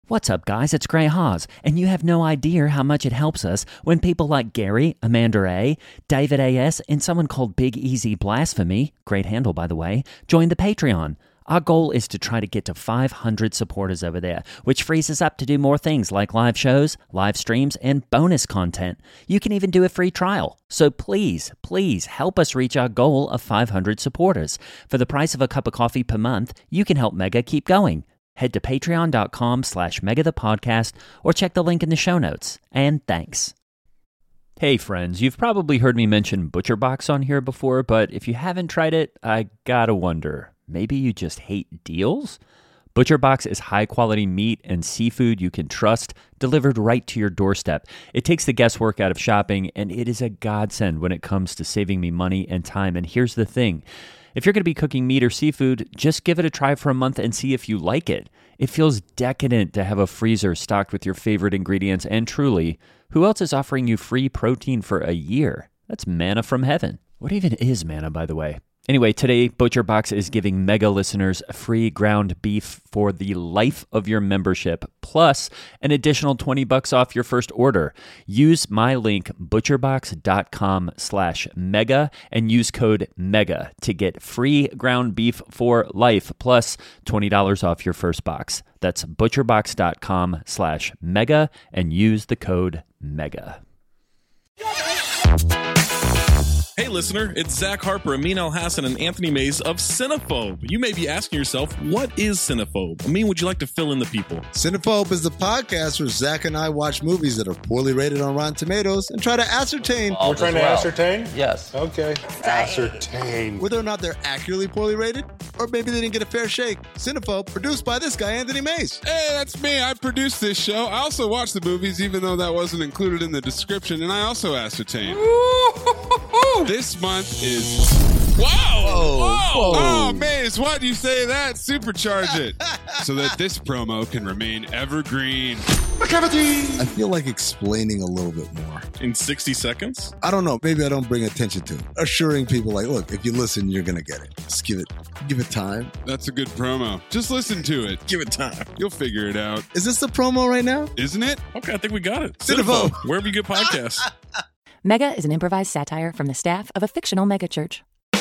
What's up, guys? It's Gray Haas, and you have no idea how much it helps us when people like Gary, Amanda A., David A.S., and someone called Big Easy Blasphemy, great handle by the way, join the Patreon. Our goal is to try to get to 500 supporters over there, which frees us up to do more things like live shows, live streams, and bonus content. You can even do a free trial. So please, please help us reach our goal of 500 supporters. For the price of a cup of coffee per month, you can help Mega keep going. Head to patreon.com/megathepodcast or check the link in the show notes. And thanks. Hey friends, you've probably heard me mention ButcherBox on here before, but if you haven't tried it, I gotta wonder, maybe you just hate deals? ButcherBox is high-quality meat and seafood you can trust, delivered right to your doorstep. It takes the guesswork out of shopping, and it is a godsend when it comes to saving me money and time. And here's the thing. If you're going to be cooking meat or seafood, just give it a try for a month and see if you like it. It feels decadent to have a freezer stocked with your favorite ingredients, and truly, who else is offering you free protein for a year? That's manna from heaven. What even is manna, by the way? Anyway, today, ButcherBox is giving Mega listeners free ground beef for the life of your membership, plus an additional $20 off your first order. Use my link, butcherbox.com/mega, and use code MEGA to get free ground beef for life, plus $20 off your first box. That's butcherbox.com/mega, and use the code MEGA. Hey listener, it's Zach Harper, Amin Al-Hassan, and Anthony Mays of Cinephobe. You may be asking yourself, what is Cinephobe? Amin, would you like to fill in the people? Cinephobe is the podcast where Zach and I watch movies that are poorly rated on Rotten Tomatoes and try to ascertain... We're trying to ascertain? Yes. Okay. Ascertain. Whether or not they're accurately poorly rated, or maybe they didn't get a fair shake. Cinephobe, produced by this guy, Anthony Mays. Hey, that's me. I produced this show. I also watch the movies, even though that wasn't included in the description, and I also ascertain. This month is... Wow! Whoa. Oh, Maze, why do you say that? Supercharge it so that this promo can remain evergreen. I feel like explaining a little bit more. In 60 seconds? I don't know. Maybe I don't bring attention to it. Assuring people like, look, if you listen, you're going to get it. Just give it time. That's a good promo. Just listen to it. Give it time. You'll figure it out. Is this the promo right now? Isn't it? Okay, I think we got it. Cinephobe. Wherever you get podcasts. Mega is an improvised satire from the staff of a fictional megachurch.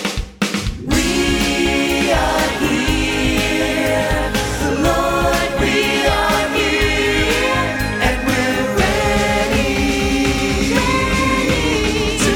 We are here, the Lord, we are here, and we're ready to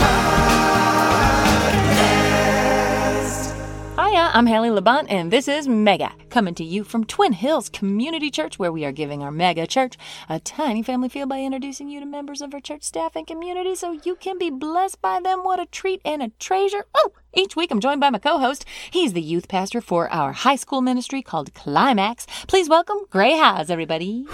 podcast. Hiya, I'm Haley Labont, and this is Mega, coming to you from Twin Hills Community Church, where we are giving our Mega Church a tiny family feel by introducing you to members of our church staff and community so you can be blessed by them. What a treat and a treasure. Oh, each week I'm joined by my co-host. He's the youth pastor for our high school ministry called Climax. Please welcome Gray Haas, everybody.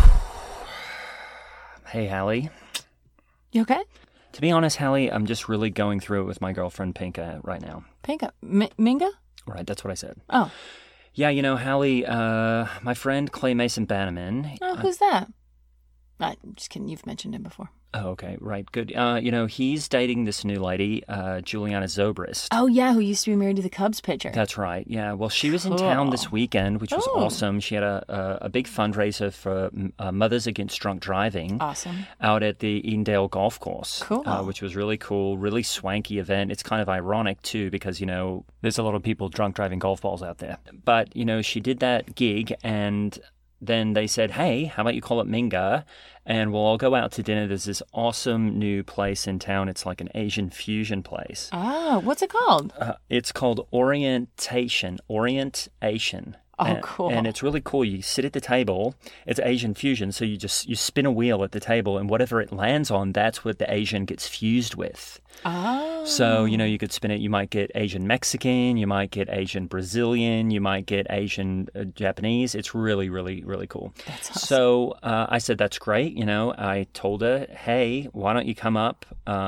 Hey, Hallie. You okay? To be honest, Hallie, I'm just really going through it with my girlfriend, Pinka, right now. Pinka? Minga? Right, that's what I said. Oh. Yeah, you know, Hallie, my friend Clay Mason Bannerman. Oh, who's that? I'm just kidding. You've mentioned him before. Oh, okay, right, good. You know, he's dating this new lady, Juliana Zobrist. Oh, yeah, who used to be married to the Cubs pitcher. That's right, yeah. Well, she was in town this weekend, which was awesome. She had a big fundraiser for Mothers Against Drunk Driving. Awesome. Out at the Edendale Golf Course. Cool. Which was really cool, really swanky event. It's kind of ironic, too, because, you know, there's a lot of people drunk driving golf balls out there. But, you know, she did that gig, and then they said, hey, how about you call it Minga, and we'll all go out to dinner. There's this awesome new place in town. It's like an Asian fusion place. Oh, what's it called? It's called Orientation. Oh, cool. And it's really cool. You sit at the table. It's Asian fusion, so you spin a wheel at the table, and whatever it lands on, that's what the Asian gets fused with. Oh. So, you know, you could spin it. You might get Asian Mexican. You might get Asian Brazilian. You might get Asian Japanese. It's really, really, really cool. That's awesome. So I said, that's great. You know, I told her, hey, why don't you come up,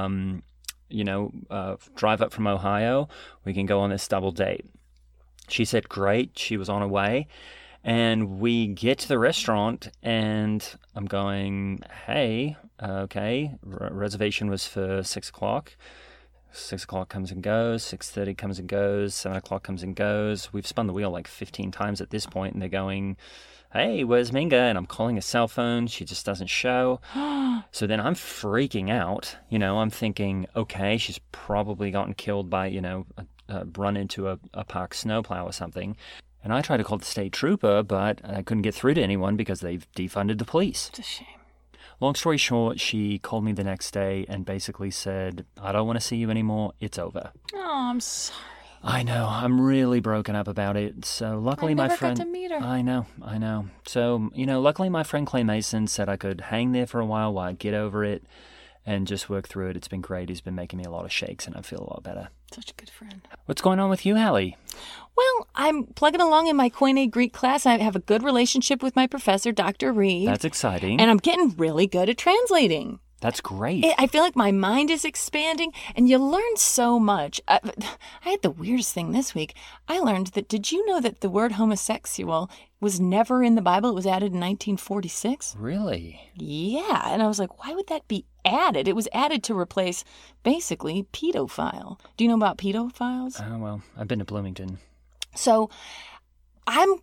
drive up from Ohio. We can go on this double date. She said, great. She was on her way. And we get to the restaurant, and I'm going, hey, okay, reservation was for 6 o'clock. 6 o'clock comes and goes, 6:30 comes and goes, 7 o'clock comes and goes. We've spun the wheel like 15 times at this point, and they're going, hey, where's Minga? And I'm calling his cell phone. She just doesn't show. So then I'm freaking out. I'm thinking, okay, she's probably gotten killed by, run into a park snowplow or something. And I tried to call the state trooper, but I couldn't get through to anyone because they've defunded the police. It's a shame. Long story short, she called me the next day and basically said, I don't want to see you anymore. It's over. Oh, I'm sorry. I know. I'm really broken up about it. So luckily my friend... I never got to meet her. I know. So, luckily my friend Clay Mason said I could hang there for a while I get over it and just work through it. It's been great. He's been making me a lot of shakes and I feel a lot better. Such a good friend. What's going on with you, Hallie? Well, I'm plugging along in my Koine Greek class. I have a good relationship with my professor, Dr. Reed. That's exciting. And I'm getting really good at translating. That's great. I feel like my mind is expanding, and you learn so much. I had the weirdest thing this week. I learned that, did you know that the word homosexual was never in the Bible? It was added in 1946. Really? Yeah, and I was like, why would that be added? It was added to replace, basically, pedophile. Do you know about pedophiles? Oh, well, I've been to Bloomington. So I'm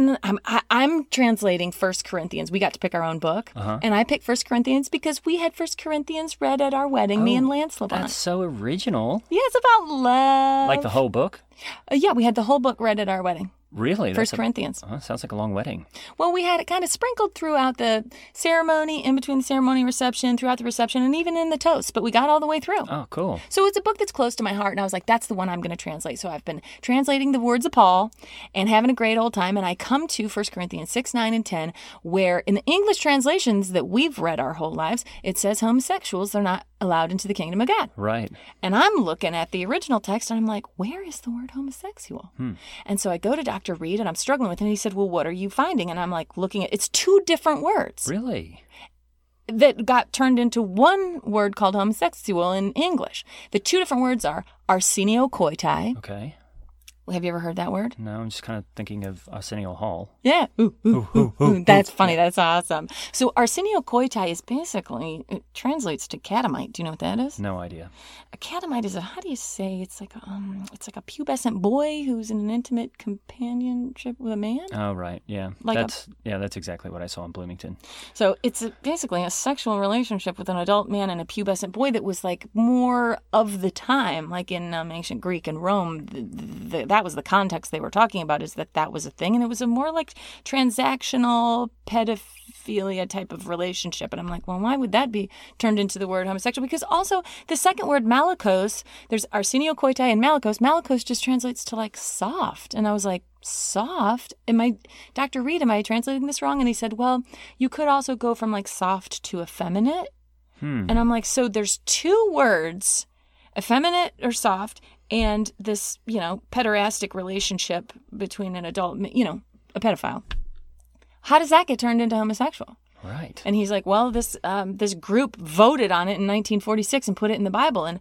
translating 1 Corinthians. We got to pick our own book. And I picked 1 Corinthians because we had 1 Corinthians read at our wedding, me and Lance Levant. That's so original. Yeah, it's about love. Like the whole book? Yeah, we had the whole book read at our wedding. Really? 1 Corinthians. Sounds like a long wedding. Well, we had it kind of sprinkled throughout the ceremony, in between the ceremony reception, throughout the reception, and even in the toast. But we got all the way through. Oh, cool. So it's a book that's close to my heart. And I was like, that's the one I'm going to translate. So I've been translating the words of Paul and having a great old time. And I come to 1 Corinthians 6, 9, and 10, where in the English translations that we've read our whole lives, it says homosexuals, they're not allowed into the kingdom of God. Right. And I'm looking at the original text and I'm like, where is the word homosexual? And so I go to Dr. Reed and I'm struggling with it. And he said, well, what are you finding? And I'm like looking at, it's two different words. Really? That got turned into one word called homosexual in English. The two different words are arsenio coitai. Okay. Have you ever heard that word? No, I'm just kind of thinking of Arsenio Hall. Yeah. That's funny. That's awesome. So arsenio coitai is basically, it translates to catamite. Do you know what that is? No idea. A catamite is how do you say? It's like a pubescent boy who's in an intimate companionship with a man. Oh, right. Yeah. That's exactly what I saw in Bloomington. So it's basically a sexual relationship with an adult man and a pubescent boy that was like more of the time, like in ancient Greek and Rome. That was the context they were talking about, is that was a thing. And it was a more like transactional pedophilia type of relationship. And I'm like, well, why would that be turned into the word homosexual? Because also the second word, malakos, there's arsenio coitai and malakos. Malakos just translates to like soft. And I was like, soft? Dr. Reed, am I translating this wrong? And he said, well, you could also go from like soft to effeminate. And I'm like, so there's two words, effeminate or soft, and this, pederastic relationship between an adult, a pedophile. How does that get turned into homosexual? Right. And he's like, well, this group voted on it in 1946 and put it in the Bible. And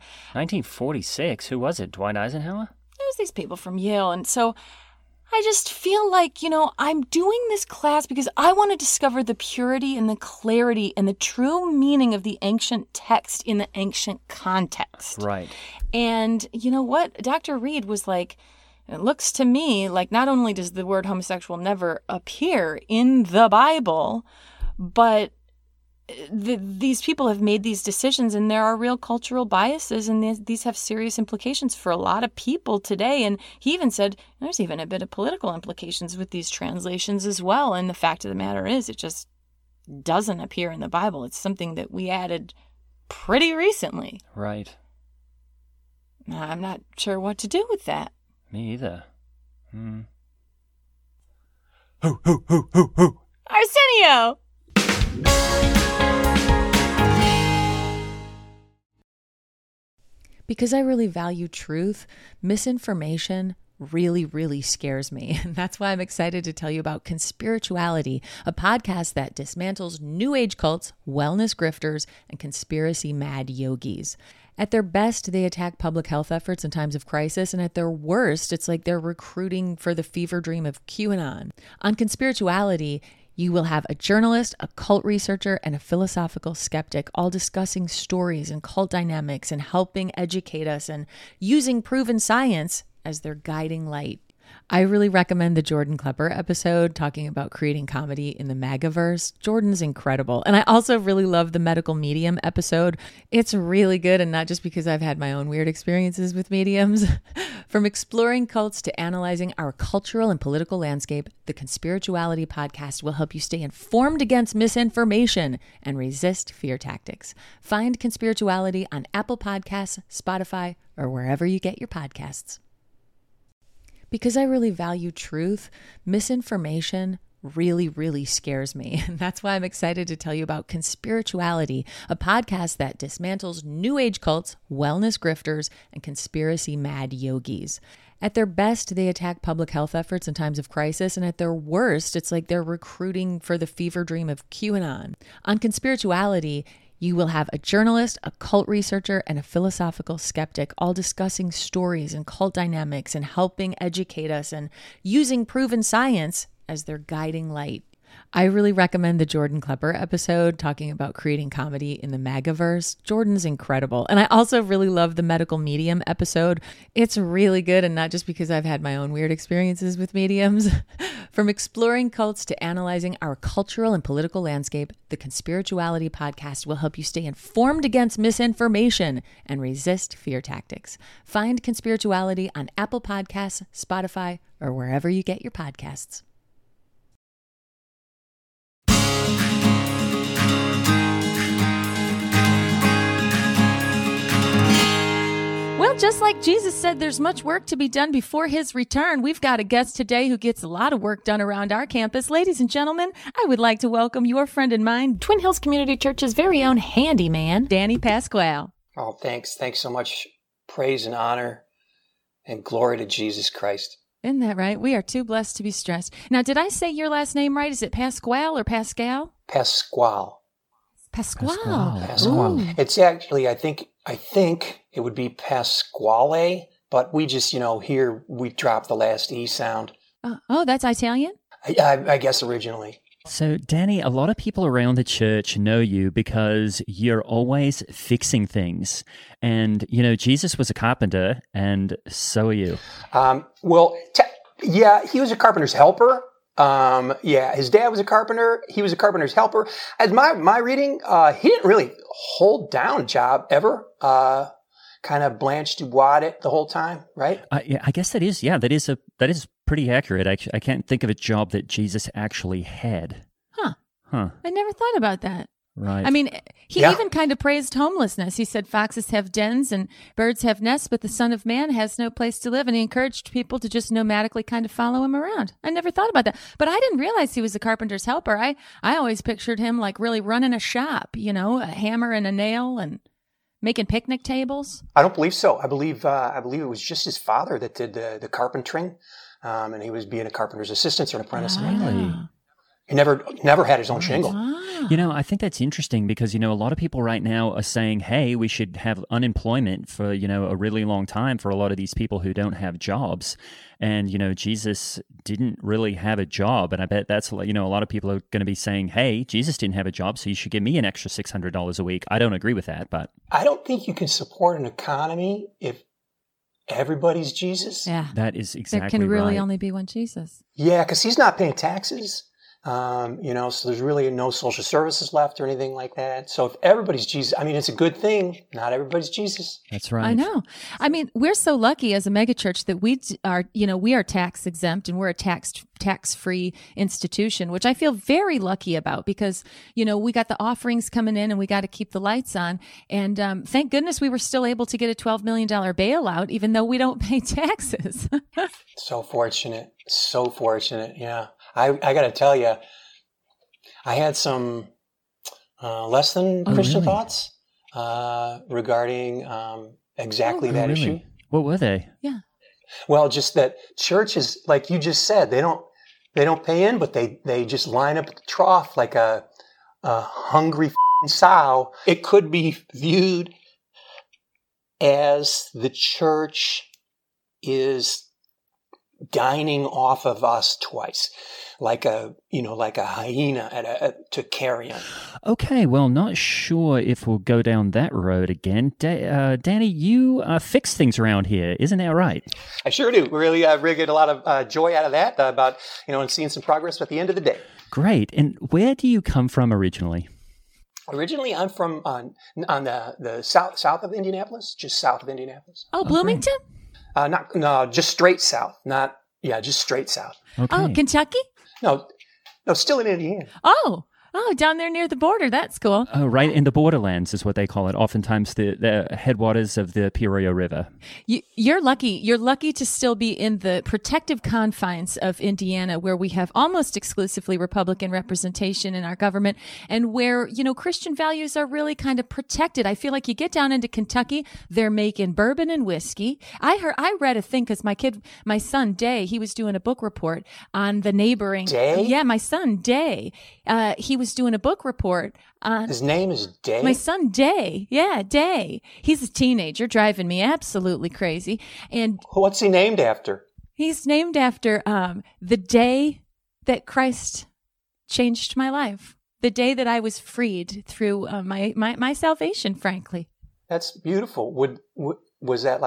1946? Who was it? Dwight Eisenhower? It was these people from Yale. And so I just feel like, I'm doing this class because I want to discover the purity and the clarity and the true meaning of the ancient text in the ancient context. Right. And you know what? Dr. Reed was like, it looks to me like not only does the word homosexual never appear in the Bible, but these people have made these decisions and there are real cultural biases and these have serious implications for a lot of people today. And he even said there's even a bit of political implications with these translations as well. And the fact of the matter is it just doesn't appear in the Bible. It's something that we added pretty recently. Right. I'm not sure what to do with that. Me either. Arsenio! Because I really value truth, misinformation really, really scares me. And that's why I'm excited to tell you about Conspirituality, a podcast that dismantles new age cults, wellness grifters, and conspiracy mad yogis. At their best, they attack public health efforts in times of crisis, and at their worst, it's like they're recruiting for the fever dream of QAnon. On Conspirituality, you will have a journalist, a cult researcher, and a philosophical skeptic all discussing stories and cult dynamics and helping educate us and using proven science as their guiding light. I really recommend the Jordan Klepper episode talking about creating comedy in the MAGAverse. Jordan's incredible. And I also really love the medical medium episode. It's really good, and not just because I've had my own weird experiences with mediums. From exploring cults to analyzing our cultural and political landscape, the Conspirituality podcast will help you stay informed against misinformation and resist fear tactics. Find Conspirituality on Apple Podcasts, Spotify, or wherever you get your podcasts. Because I really value truth, misinformation really, really scares me. And that's why I'm excited to tell you about Conspirituality, a podcast that dismantles New Age cults, wellness grifters, and conspiracy-mad yogis. At their best, they attack public health efforts in times of crisis, and at their worst, it's like they're recruiting for the fever dream of QAnon. On Conspirituality, you will have a journalist, a cult researcher, and a philosophical skeptic all discussing stories and cult dynamics and helping educate us and using proven science as their guiding light. I really recommend the Jordan Klepper episode talking about creating comedy in the MAGAverse. Jordan's incredible. And I also really love the medical medium episode. It's really good, and not just because I've had my own weird experiences with mediums. From exploring cults to analyzing our cultural and political landscape, the Conspirituality podcast will help you stay informed against misinformation and resist fear tactics. Find Conspirituality on Apple Podcasts, Spotify, or wherever you get your podcasts. Well, just like Jesus said there's much work to be done before his return, we've got a guest today who gets a lot of work done around our campus. Ladies and gentlemen, I would like to welcome your friend and mine, Twin Hills Community Church's very own handyman, Danny Pasquale. Oh, thanks. Thanks so much. Praise and honor and glory to Jesus Christ. Isn't that right? We are too blessed to be stressed. Now, did I say your last name right? Is it Pasquale or Pascal? Pasquale. Pasquale. Pasquale. Ooh. It's actually, I think it would be Pasquale, but we just, here we drop the last E sound. Oh, that's Italian? I guess originally. So, Danny, a lot of people around the church know you because you're always fixing things. And, Jesus was a carpenter, and so are you. He was a carpenter's helper. His dad was a carpenter. He was a carpenter's helper. As my reading, he didn't really hold down a job ever. Kind of Blanche DuBois it the whole time, right? I guess that is pretty accurate. I can't think of a job that Jesus actually had. Huh. I never thought about that. Right. I mean, he even kind of praised homelessness. He said foxes have dens and birds have nests, but the Son of Man has no place to live. And he encouraged people to just nomadically kind of follow him around. I never thought about that. But I didn't realize he was a carpenter's helper. I always pictured him like really running a shop, a hammer and a nail and making picnic tables. I don't believe so. I believe it was just his father that did the carpentering, and he was being a carpenter's assistant or an apprentice. Really? He never had his own shingle. I think that's interesting because, a lot of people right now are saying, hey, we should have unemployment for, a really long time for a lot of these people who don't have jobs. And, Jesus didn't really have a job. And I bet that's, a lot of people are going to be saying, hey, Jesus didn't have a job, so you should give me an extra $600 a week. I don't agree with that, but. I don't think you can support an economy if everybody's Jesus. Yeah. That is exactly right. There can really only be one Jesus. Yeah, because he's not paying taxes. So there's really no social services left or anything like that. So if everybody's Jesus, it's a good thing. Not everybody's Jesus. That's right. I know. We're so lucky as a megachurch that we are tax exempt and we're a tax-free institution, which I feel very lucky about because, we got the offerings coming in and we got to keep the lights on. And thank goodness we were still able to get a $12 million bailout, even though we don't pay taxes. So fortunate. Yeah. I got to tell you, I had some less than Christian thoughts regarding exactly that issue. What were they? Yeah. Well, just that churches, like you just said, they don't pay in, but they just line up at the trough like a hungry sow. It could be viewed as the church is dining off of us twice, like a hyena to carrion. Okay, well, not sure if we'll go down that road again. Danny, you fix things around here, isn't that right? I sure do. Really get a lot of joy out of that, and seeing some progress at the end of the day. Great. And where do you come from originally? Originally, I'm from on the south of Indianapolis, just south of Indianapolis. Oh, Bloomington? Just straight south. Just straight south. Okay. Oh, Kentucky? No, still in Indiana. Oh, down there near the border. That's cool. Oh, right in the borderlands is what they call it. Oftentimes the headwaters of the Peoria River. You're lucky. You're lucky to still be in the protective confines of Indiana, where we have almost exclusively Republican representation in our government, and where, Christian values are really kind of protected. I feel like you get down into Kentucky, they're making bourbon and whiskey. I read a thing because my son Day, he was doing a book report on the neighboring. Day? Yeah, my son Day. He was doing a book report on. His name is Day? My son Day. Yeah, Day. He's a teenager, driving me absolutely crazy. And what's he named after? He's named after the day that Christ changed my life. The day that I was freed through my salvation, frankly. That's beautiful. Was that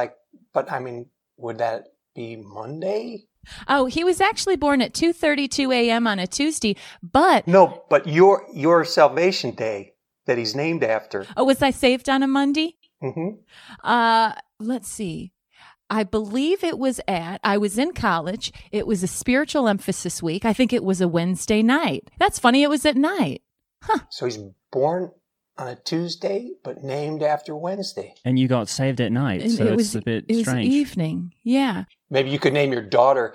would that be Monday? Oh, he was actually born at 2:32 a.m. on a Tuesday, but... No, but your salvation day that he's named after. Oh, was I saved on a Monday? Mm-hmm. Let's see. I believe I was in college. It was a spiritual emphasis week. I think it was a Wednesday night. That's funny. It was at night. Huh. So he's born on a Tuesday, but named after Wednesday. And you got saved at night, so it's a bit strange. It was evening, yeah. Maybe you could name your daughter,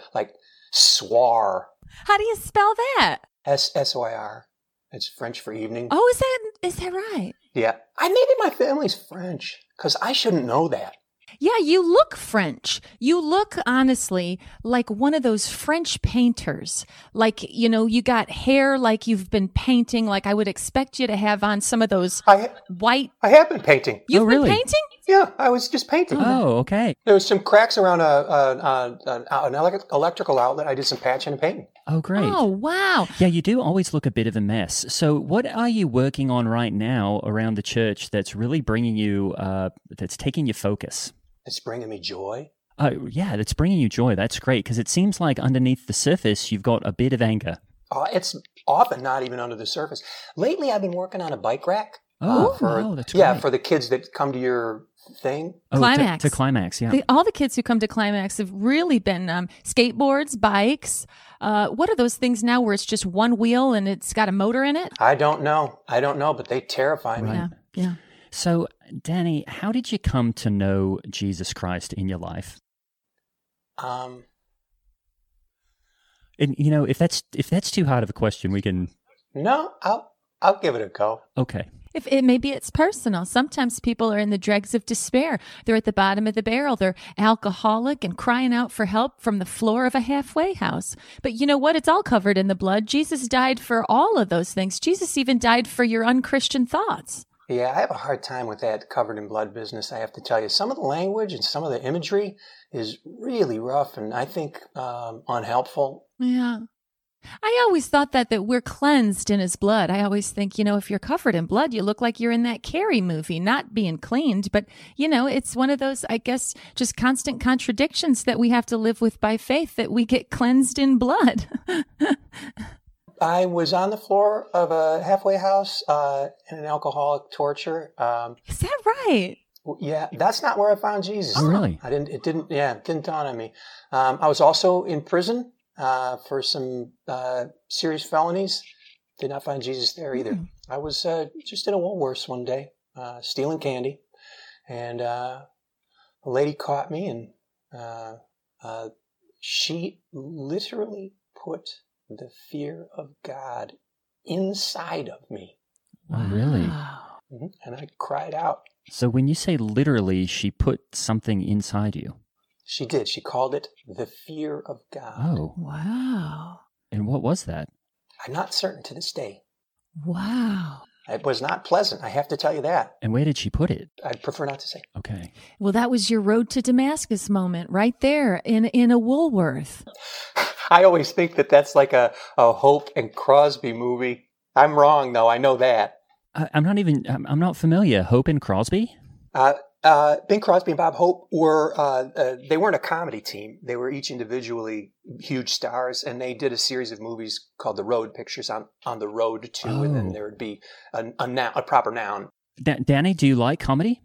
Soir. How do you spell that? S-O-I-R. It's French for evening. Oh, is that right? Yeah. Maybe my family's French, because I shouldn't know that. Yeah, you look French. You look, honestly, like one of those French painters. You got hair like you've been painting, like I would expect you to have on some of those white... I have been painting. You've been really? painting? Yeah, I was just painting. Oh, okay. There was some cracks around an electrical outlet. I did some patching and painting. Oh, great. Oh, wow. Yeah, you do always look a bit of a mess. So what are you working on right now around the church that's really bringing you, that's taking your focus? It's bringing me joy. Yeah, that's bringing you joy. That's great, because it seems like underneath the surface, you've got a bit of anger. It's often not even under the surface. Lately, I've been working on a bike rack. That's great. Yeah, for the kids that come to your thing. Climax. To Climax, yeah. All the kids who come to Climax have really been skateboards, bikes. What are those things now where it's just one wheel and it's got a motor in it? I don't know, but they terrify me. Yeah. So, Danny, how did you come to know Jesus Christ in your life? And if that's too hard of a question, we can. No, I'll give it a go. Okay. Maybe it's personal. Sometimes people are in the dregs of despair. They're at the bottom of the barrel. They're alcoholic and crying out for help from the floor of a halfway house. But you know what? It's all covered in the blood. Jesus died for all of those things. Jesus even died for your unchristian thoughts. Yeah, I have a hard time with that covered in blood business, I have to tell you. Some of the language and some of the imagery is really rough and I think unhelpful. Yeah. I always thought that we're cleansed in his blood. I always think, if you're covered in blood, you look like you're in that Carrie movie, not being cleaned. But, it's one of those, I guess, just constant contradictions that we have to live with by faith, that we get cleansed in blood. I was on the floor of a halfway house in an alcoholic torture. Is that right? Yeah, that's not where I found Jesus. Oh, really? It didn't dawn on me. I was also in prison for some serious felonies. Did not find Jesus there either. I was just in a Woolworths one day, stealing candy, and a lady caught me, and she literally put the fear of God inside of me. Oh, really? Mm-hmm. And I cried out. So when you say literally, she put something inside you? She did. She called it the fear of God. Oh. Wow. And what was that? I'm not certain to this day. Wow. It was not pleasant. I have to tell you that. And where did she put it? I'd prefer not to say. Okay. Well, that was your road to Damascus moment right there in a Woolworth. I always think that that's like a Hope and Crosby movie. I'm wrong, though. I know that. I'm not familiar. Hope and Crosby? Bing Crosby and Bob Hope they weren't a comedy team. They were each individually huge stars, and they did a series of movies called The Road Pictures on the road to, and then there would be a proper noun. Danny, do you like comedy?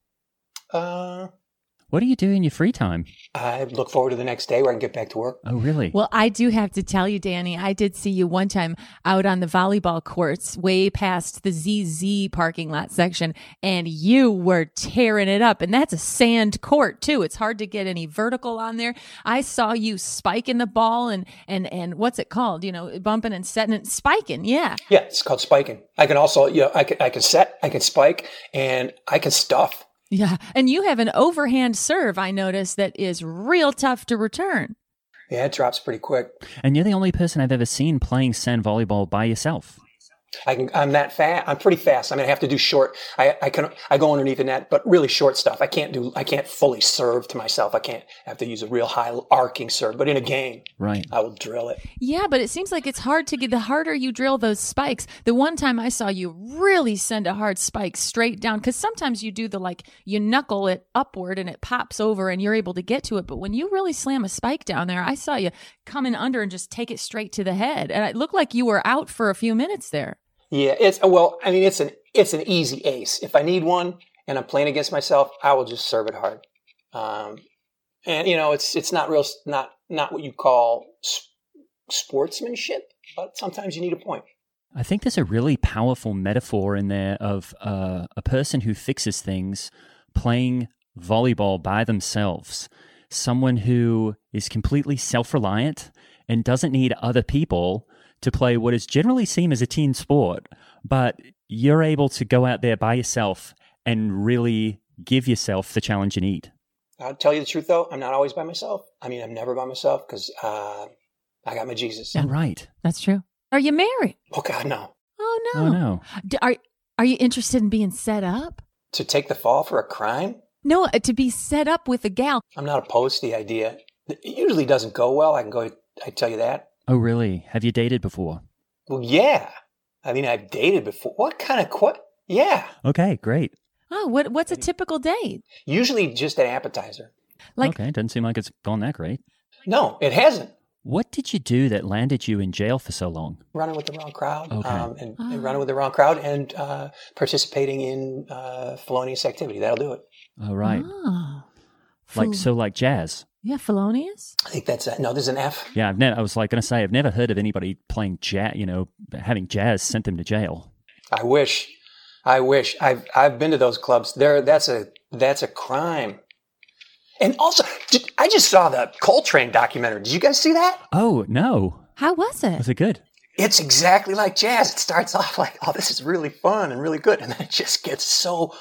What do you do in your free time? I look forward to the next day where I can get back to work. Oh, really? Well, I do have to tell you, Danny, I did see you one time out on the volleyball courts way past the ZZ parking lot section, and you were tearing it up. And that's a sand court, too. It's hard to get any vertical on there. I saw you spiking the ball and what's it called? You know, bumping and setting and spiking. Yeah. Yeah, it's called spiking. I can also, I can set, I can spike, and I can stuff. Yeah. And you have an overhand serve, I noticed, that is real tough to return. Yeah, it drops pretty quick. And you're the only person I've ever seen playing sand volleyball by yourself. I'm that fast. I'm pretty fast. I mean, I have to do short. I go underneath the net, but really short stuff. I can't fully serve to myself. I have to use a real high arcing serve. But in a game, right, I will drill it. Yeah, but it seems like it's hard to get. The harder you drill those spikes, the one time I saw you really send a hard spike straight down, because sometimes you do you knuckle it upward and it pops over and you're able to get to it. But when you really slam a spike down there, I saw you come in under and just take it straight to the head, and it looked like you were out for a few minutes there. Yeah, it's an easy ace. If I need one and I'm playing against myself, I will just serve it hard. And it's not what you call sportsmanship, but sometimes you need a point. I think there's a really powerful metaphor in there of a person who fixes things playing volleyball by themselves. Someone who is completely self-reliant and doesn't need other people to play what is generally seen as a team sport, but you're able to go out there by yourself and really give yourself the challenge you need. I'll tell you the truth, though. I'm not always by myself. I mean, I'm never by myself because I got my Jesus. Yeah, right. That's true. Are you married? Oh, God, no. Oh, no. Oh, no. Are you interested in being set up? To take the fall for a crime? No, to be set up with a gal. I'm not opposed to the idea. It usually doesn't go well. I tell you that. Oh, really? Have you dated before? Well, yeah. I mean, I've dated before. Yeah. Okay, great. Oh, what's a typical date? Usually just an appetizer. Okay, doesn't seem like it's gone that great. No, it hasn't. What did you do that landed you in jail for so long? Running with the wrong crowd. Okay. And running with the wrong crowd and participating in felonious activity. That'll do it. Oh, right. Oh. Like jazz. Yeah, felonious? I think that's no, there's an F. Yeah, I was going to say, I've never heard of anybody playing jazz, having jazz sent them to jail. I wish. I've been to those clubs. That's a crime. And also, I just saw the Coltrane documentary. Did you guys see that? Oh, no. How was it? Was it good? It's exactly like jazz. It starts off like, oh, this is really fun and really good. And then it just gets so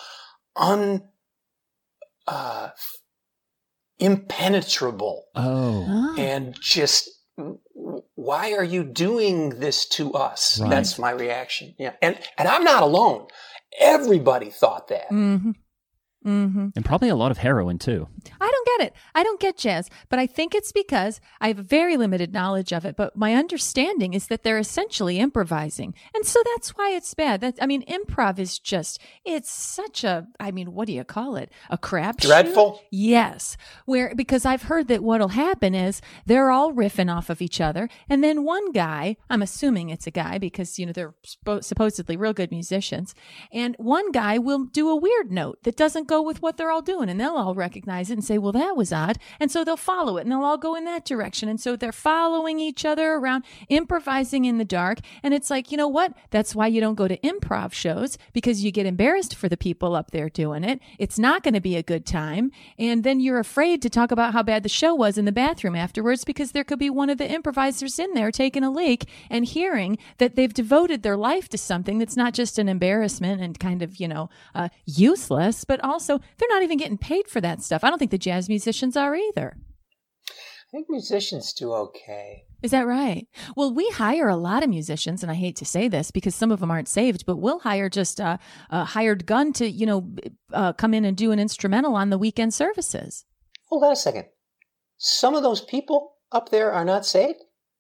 impenetrable. Oh. And just, why are you doing this to us? Right. That's my reaction. Yeah. And I'm not alone. Everybody thought that. Mm-hmm. Mm-hmm. And probably a lot of heroin, too. I don't get it. I don't get jazz, but I think it's because I have very limited knowledge of it. But my understanding is that they're essentially improvising. And so that's why it's bad. Improv is just, it's such a, what do you call it? A crapshoot? Dreadful? Yes. Because I've heard that what'll happen is they're all riffing off of each other. And then one guy, I'm assuming it's a guy because, they're supposedly real good musicians. And one guy will do a weird note that doesn't go with what they're all doing, and they'll all recognize it and say, well, that was odd. And so they'll follow it and they'll all go in that direction. And so they're following each other around, improvising in the dark. And it's like, you know what? That's why you don't go to improv shows, because you get embarrassed for the people up there doing it. It's not going to be a good time. And then you're afraid to talk about how bad the show was in the bathroom afterwards, because there could be one of the improvisers in there taking a leak and hearing that they've devoted their life to something that's not just an embarrassment and kind of, useless, but also they're not even getting paid for that stuff. I don't think the jazz musicians are either. I think musicians do okay. Is that right? Well, we hire a lot of musicians, and I hate to say this because some of them aren't saved, but we'll hire just a hired gun to, come in and do an instrumental on the weekend services. Hold on a second. Some of those people up there are not saved?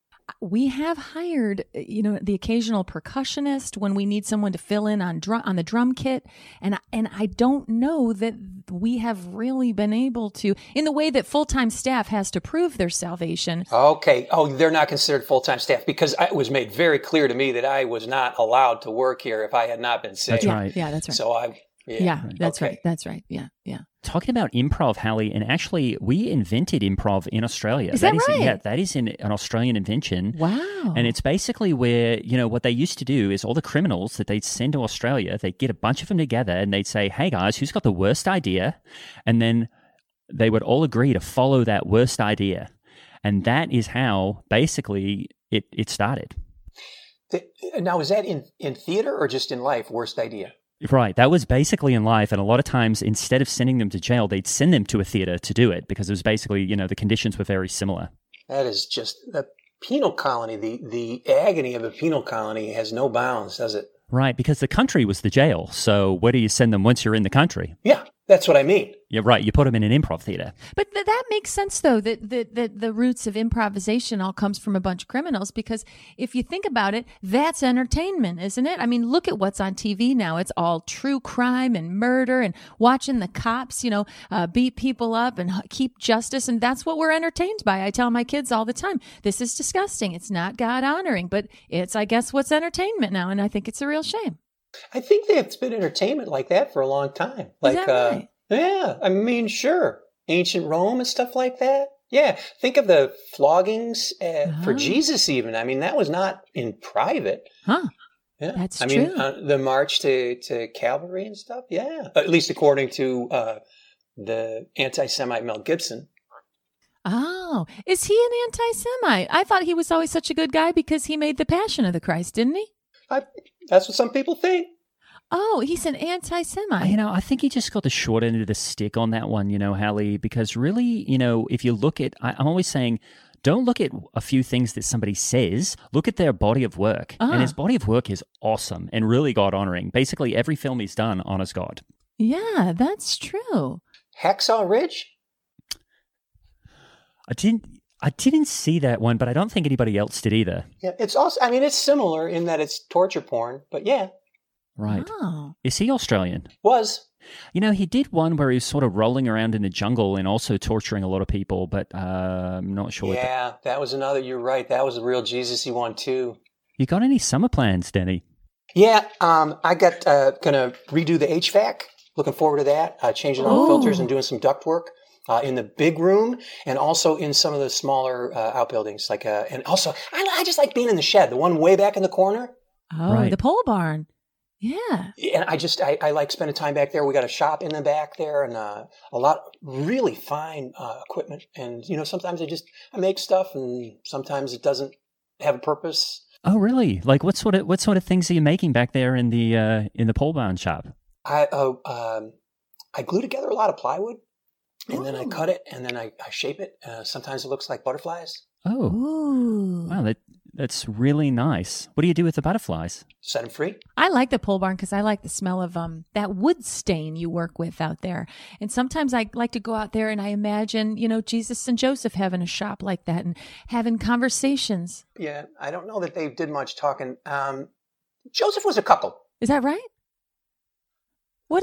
We have hired, the occasional percussionist when we need someone to fill in on the drum kit, and I don't know that we have really been able to, in the way that full-time staff has to prove their salvation. Okay. Oh, they're not considered full-time staff because it was made very clear to me that I was not allowed to work here if I had not been saved. That's right. Yeah, that's right. So that's okay. right. That's right. Yeah. Talking about improv, Hallie, and actually we invented improv in Australia. Is that right? Yeah, that is an Australian invention. Wow. And it's basically where, what they used to do is all the criminals that they'd send to Australia, they'd get a bunch of them together and they'd say, hey guys, who's got the worst idea? And then they would all agree to follow that worst idea. And that is how basically it started. Now, is that in theater or just in life? Worst idea? Right. That was basically in life. And a lot of times, instead of sending them to jail, they'd send them to a theater to do it because it was basically, the conditions were very similar. That is just the penal colony. The agony of a penal colony has no bounds, does it? Right. Because the country was the jail. So where do you send them once you're in the country? Yeah, that's what I mean. Yeah, right. You put them in an improv theater. But that makes sense, though, that the roots of improvisation all comes from a bunch of criminals, because if you think about it, that's entertainment, isn't it? I mean, look at what's on TV now. It's all true crime and murder and watching the cops, beat people up and keep justice. And that's what we're entertained by. I tell my kids all the time, this is disgusting. It's not God honoring, but it's, I guess, what's entertainment now. And I think it's a real shame. I think it's been entertainment like that for a long time. Is that right? Yeah, I mean, sure. Ancient Rome and stuff like that. Yeah, think of the floggings for Jesus even. I mean, that was not in private. Huh. Yeah. That's true. true. The march to Calvary and stuff. Yeah, at least according to the anti-Semite Mel Gibson. Oh, is he an anti-Semite? I thought he was always such a good guy because he made the Passion of the Christ, didn't he? That's what some people think. Oh, he's an anti-Semite. I think he just got the short end of the stick on that one, Hallie, because really, if you look at, I'm always saying, don't look at a few things that somebody says, look at their body of work. And his body of work is awesome and really God-honoring. Basically, every film he's done honors God. Yeah, that's true. Hacksaw Ridge? I didn't see that one, but I don't think anybody else did either. Yeah, it's also, it's similar in that it's torture porn, but yeah. Right. Oh. Is he Australian? Was. He did one where he was sort of rolling around in the jungle and also torturing a lot of people, but I'm not sure. Yeah, that was another, you're right. That was a real Jesus-y one too. You got any summer plans, Denny? Yeah, I got going to redo the HVAC. Looking forward to that. Changing all the filters and doing some duct work in the big room and also in some of the smaller outbuildings. And also, I just like being in the shed, the one way back in the corner. Oh, right. The pole barn. Yeah. And I like spending time back there. We got a shop in the back there and a lot really fine equipment. And, sometimes I make stuff and sometimes it doesn't have a purpose. Oh, really? Like what sort of things are you making back there in the pole barn shop? I glue together a lot of plywood and then I cut it and then I shape it. Sometimes it looks like butterflies. Oh, ooh. Wow, that's really nice. What do you do with the butterflies? Set them free. I like the pole barn because I like the smell of that wood stain you work with out there. And sometimes I like to go out there and I imagine, Jesus and Joseph having a shop like that and having conversations. Yeah, I don't know that they did much talking. Joseph was a cuckold. Is that right? What?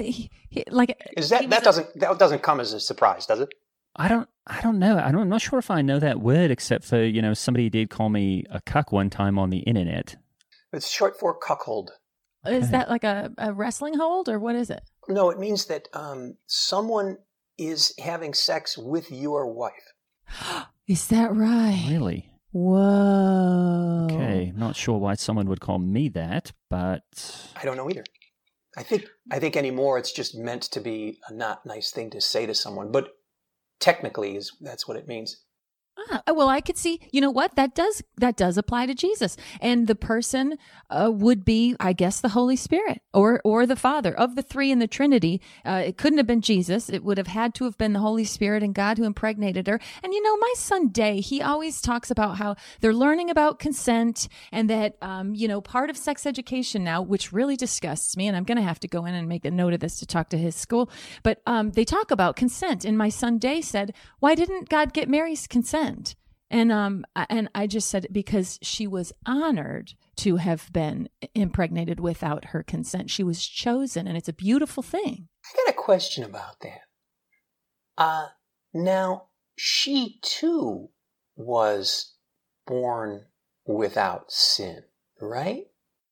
That doesn't come as a surprise, does it? I don't know. I'm not sure if I know that word, except for, somebody did call me a cuck one time on the internet. It's short for cuckold. Okay. Is that like a wrestling hold or what is it? No, it means that someone is having sex with your wife. Is that right? Really? Whoa. Okay, not sure why someone would call me that, but I don't know either. I think anymore it's just meant to be a not nice thing to say to someone, but technically that's what it means. Well, I could see, you know what, that does apply to Jesus, and the person would be, I guess, the Holy Spirit or the Father. Of the three in the Trinity, it couldn't have been Jesus. It would have had to have been the Holy Spirit and God who impregnated her. And you know, my son Day, he always talks about how they're learning about consent, and that you know, part of sex education now, which really disgusts me, and I'm going to have to go in and make a note of this to talk to his school. But they talk about consent, and my son Day said, "Why didn't God get Mary's consent?" And I just said, because she was honored to have been impregnated without her consent. She was chosen, and it's a beautiful thing. I got a question about that. Now, she too was born without sin, right?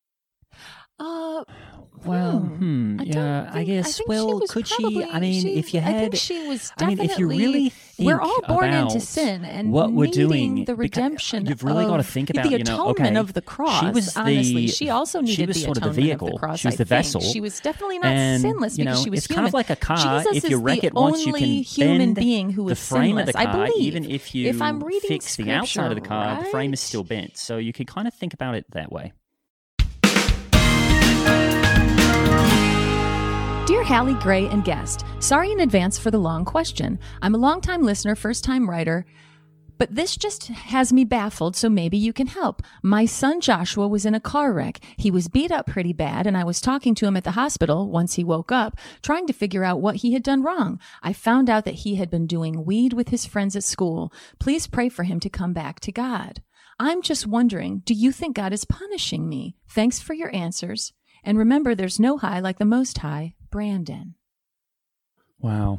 I guess. Well, could she? I mean, if you had, I think she was I mean, if you definitely. really think We're all born about into sin, and what we're needing doing, the redemption. you've really got to think about, the you know, atonement okay, of the cross. she was honestly, she also needed she was the sort of atonement the vehicle. of the cross. She was the I think. vessel. She was definitely not and, sinless you know, because she was it's human. kind of like a car. Jesus if you is wreck the it once, you only can human bend being who the is frame sinless. of the car. I believe. Even if I'm you reading fix the outside of the car, Scripture, the frame is right? still bent. So you can kind of think about it that way. Dear Hallie, Gray, and guest, sorry in advance for the long question. I'm a longtime listener, first-time writer, but this just has me baffled, so maybe you can help. My son Joshua was in a car wreck. He was beat up pretty bad, and I was talking to him at the hospital once he woke up, trying to figure out what he had done wrong. I found out that he had been doing weed with his friends at school. Please pray for him to come back to God. I'm just wondering, do you think God is punishing me? Thanks for your answers. And remember, there's no high like the Most High, Brandon. Wow.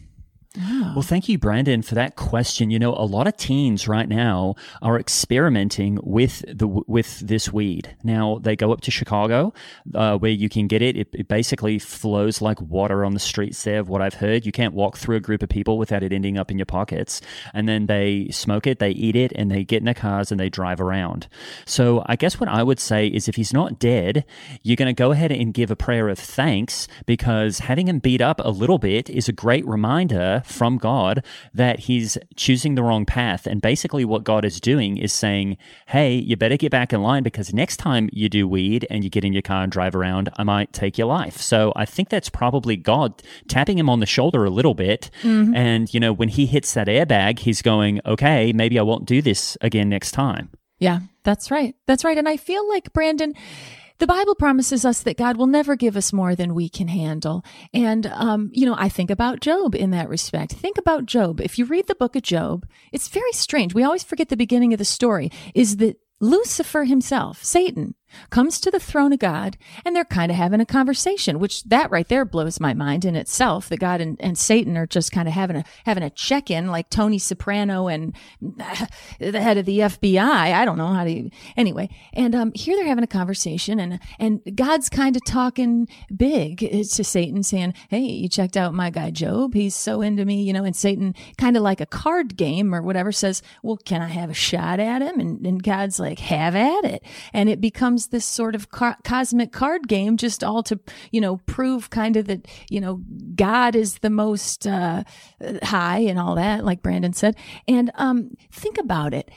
Wow. Well, thank you, Brandon, for that question. You know, a lot of teens right now are experimenting with this weed. Now, they go up to Chicago, where you can get it. It basically flows like water on the streets there, of what I've heard. You can't walk through a group of people without it ending up in your pockets. And then they smoke it, they eat it, and they get in their cars and they drive around. So I guess what I would say is, if he's not dead, you're going to go ahead and give a prayer of thanks, because having him beat up a little bit is a great reminder from God that he's choosing the wrong path. And basically what God is doing is saying, hey, you better get back in line, because next time you do weed and you get in your car and drive around, I might take your life. So I think that's probably God tapping him on the shoulder a little bit. Mm-hmm. And, you know, when he hits that airbag, he's going, okay, maybe I won't do this again next time. Yeah, that's right. That's right. And I feel like, Brandon, the Bible promises us that God will never give us more than we can handle. And, you know, I think about Job in that respect. Think about Job. If you read the book of Job, it's very strange. We always forget the beginning of the story is that Lucifer himself, Satan, comes to the throne of God, and they're kind of having a conversation, which that right there blows my mind in itself, that God and Satan are just kind of having a check-in, like Tony Soprano and the head of the FBI. I don't know how to, anyway. And here they're having a conversation, and God's kind of talking big to Satan, saying, hey, you checked out my guy Job? He's so into me, you know, and Satan, kind of like a card game or whatever, says, well, can I have a shot at him? And God's like, have at it. And it becomes this sort of cosmic card game, just all to, you know, prove kind of that, you know, God is the most high and all that, like Brandon said. And think about it.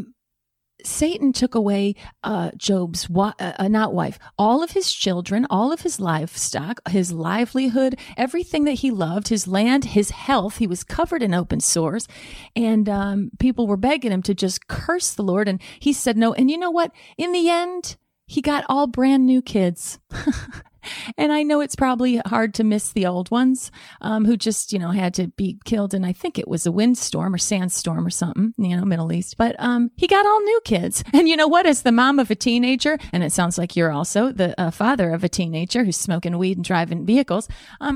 Satan took away Job's not wife, all of his children, all of his livestock, his livelihood, everything that he loved, his land, his health. He was covered in open sores, and people were begging him to just curse the Lord, and he said no. And you know what? In the end, he got all brand new kids. And I know it's probably hard to miss the old ones who just, you know, had to be killed. And I think it was a windstorm or sandstorm or something, you know, Middle East. But he got all new kids. And you know what? As the mom of a teenager, and it sounds like you're also the father of a teenager who's smoking weed and driving vehicles,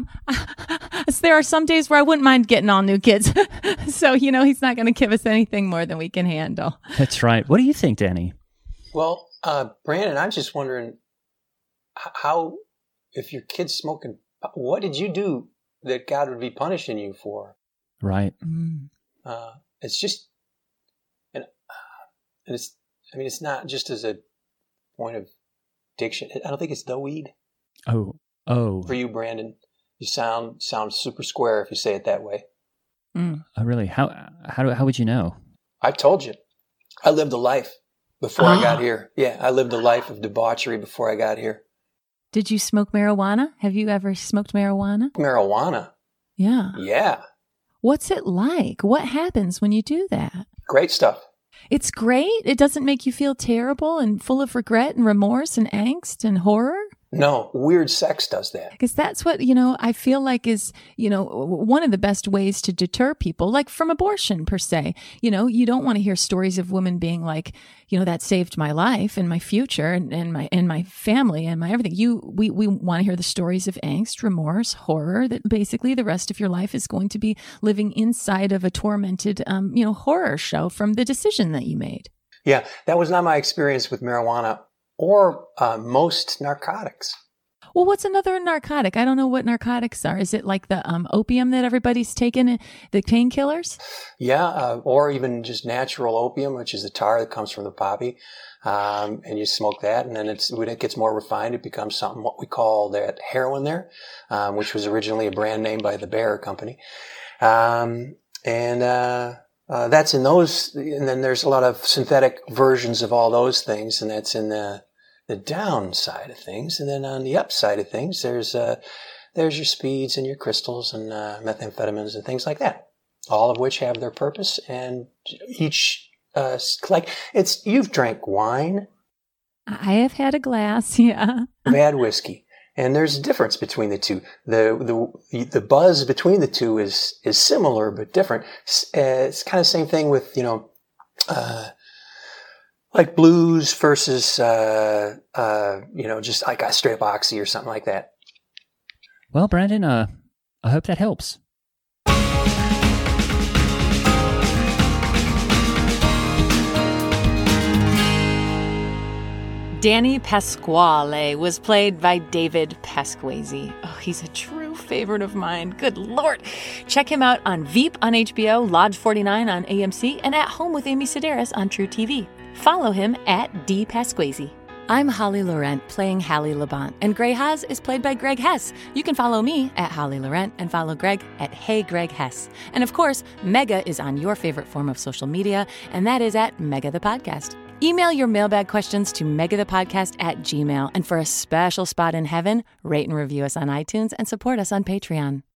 there are some days where I wouldn't mind getting all new kids. So, you know, he's not going to give us anything more than we can handle. That's right. What do you think, Danny? Well, Brandon, I'm just wondering how... if your kid's smoking, what did you do that God would be punishing you for? Right. It's just, and it's, I mean, it's not just as a point of diction. I don't think it's the weed. Oh. For you, Brandon, you sound super square if you say it that way. Oh, really? How would you know? I told you. I lived a life before I got here. Yeah, I lived a life of debauchery before I got here. Did you smoke marijuana? Have you ever smoked marijuana? Marijuana? Yeah. Yeah. What's it like? What happens when you do that? Great stuff. It's great? It doesn't make you feel terrible and full of regret and remorse and angst and horror? No, weird sex does that. Because that's what, I feel like is, one of the best ways to deter people, like from abortion per se. You don't want to hear stories of women being like, that saved my life and my future and my family and my everything. We want to hear the stories of angst, remorse, horror, that basically the rest of your life is going to be living inside of a tormented, horror show from the decision that you made. Yeah, that was not my experience with marijuana or most narcotics. Well, what's another narcotic? I don't know what narcotics are. Is it like the opium that everybody's taking, the painkillers? Yeah, or even just natural opium, which is the tar that comes from the poppy. And you smoke that, and then when it gets more refined, it becomes something, what we call that heroin there, which was originally a brand name by the Bayer Company. That's in those, and then there's a lot of synthetic versions of all those things, and that's in the downside of things. And then on the upside of things, there's your speeds and your crystals and methamphetamines and things like that, all of which have their purpose, and each you've drank wine. I have had a glass, yeah. I've had whiskey. And there's a difference between the two. The buzz between the two is similar but different. It's kind of the same thing with, like blues versus, just like a straight up oxy or something like that. Well, Brandon, I hope that helps. Danny Pasquale was played by David Pasquesi. Oh, he's a true favorite of mine. Good Lord. Check him out on Veep on HBO, Lodge 49 on AMC, and At Home with Amy Sedaris on True TV. Follow him at D. Pasquesi. I'm Holly Laurent, playing Hallie Labont, and Grey Haas is played by Greg Hess. You can follow me at Holly Laurent and follow Greg at Hey Greg Hess. And of course, Mega is on your favorite form of social media, and that is at Mega the Podcast. Email your mailbag questions to megathepodcast@gmail.com. And for a special spot in heaven, rate and review us on iTunes and support us on Patreon.